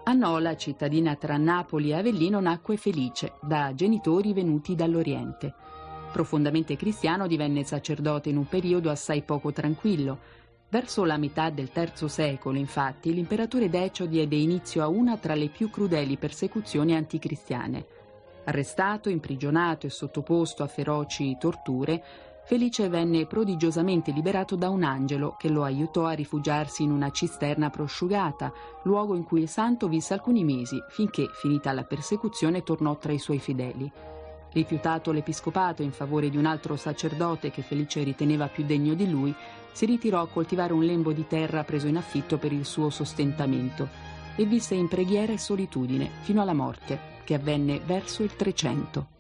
A Nola, cittadina tra Napoli e Avellino, nacque Felice, da genitori venuti dall'Oriente. Profondamente cristiano, divenne sacerdote in un periodo assai poco tranquillo. Verso la metà del III secolo, infatti, l'imperatore Decio diede inizio a una tra le più crudeli persecuzioni anticristiane. Arrestato, imprigionato e sottoposto a feroci torture, Felice venne prodigiosamente liberato da un angelo che lo aiutò a rifugiarsi in una cisterna prosciugata, luogo in cui il santo visse alcuni mesi, finché, finita la persecuzione, tornò tra i suoi fedeli. Rifiutato l'episcopato in favore di un altro sacerdote che Felice riteneva più degno di lui, si ritirò a coltivare un lembo di terra preso in affitto per il suo sostentamento e visse in preghiera e solitudine fino alla morte, che avvenne verso il 300.